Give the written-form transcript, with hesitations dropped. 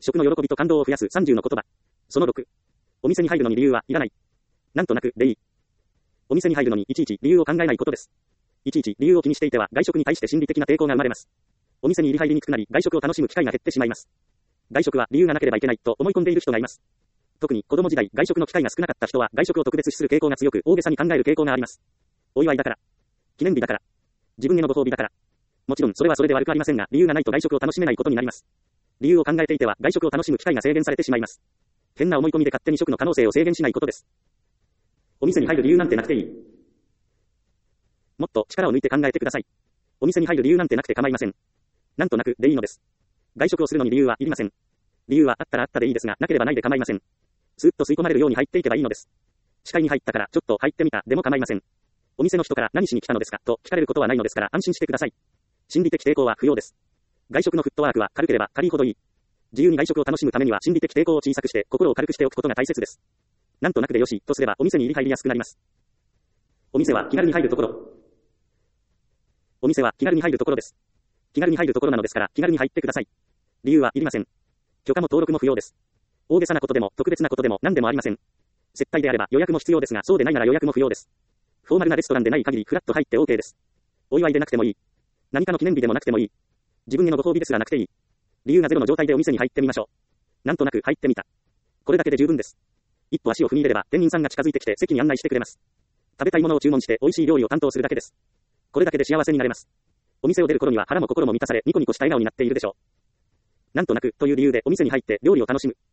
食の喜びと感動を増やす30の言葉。その6。お店に入るのに理由はいらない。なんとなくでいい。お店に入るのにいちいち理由を考えないことです。いちいち理由を気にしていては外食に対して心理的な抵抗が生まれます。お店に入りにくくなり外食を楽しむ機会が減ってしまいます。外食は理由がなければいけないと思い込んでいる人がいます。特に子供時代外食の機会が少なかった人は外食を特別視する傾向が強く大げさに考える傾向があります。お祝いだから。記念日だから。自分へのご褒美だから。もちろんそれはそれで悪くありませんが理由がないと外食を楽しめないことになります。理由を考えていては外食を楽しむ機会が制限されてしまいます。変な思い込みで勝手に食の可能性を制限しないことです。お店に入る理由なんてなくていい。もっと力を抜いて考えてください。お店に入る理由なんてなくて構いません。なんとなくでいいのです。外食をするのに理由はいりません。理由はあったらあったでいいですが、なければないで構いません。スーッと吸い込まれるように入っていけばいいのです。視界に入ったからちょっと入ってみたでも構いません。お店の人から何しに来たのですかと聞かれることはないのですから安心してください。心理的抵抗は不要です。外食のフットワークは軽ければ軽いほどいい。自由に外食を楽しむためには心理的抵抗を小さくして心を軽くしておくことが大切です。なんとなくでよしとすればお店に入りやすくなります。お店は気軽に入るところ。お店は気軽に入るところです。気軽に入るところなのですから気軽に入ってください。理由はいりません。許可も登録も不要です。大げさなことでも特別なことでも何でもありません。接待であれば予約も必要ですがそうでないなら予約も不要です。フォーマルなレストランでない限りフラッと入って OK です。お祝いでなくてもいい。何かの記念日でもなくてもいい。自分へのご褒美ですらなくていい。理由がゼロの状態でお店に入ってみましょう。なんとなく入ってみた。これだけで十分です。一歩足を踏み入れれば店員さんが近づいてきて席に案内してくれます。食べたいものを注文して美味しい料理を担当するだけです。これだけで幸せになれます。お店を出る頃には腹も心も満たされニコニコした笑顔になっているでしょう。なんとなくという理由でお店に入って料理を楽しむ。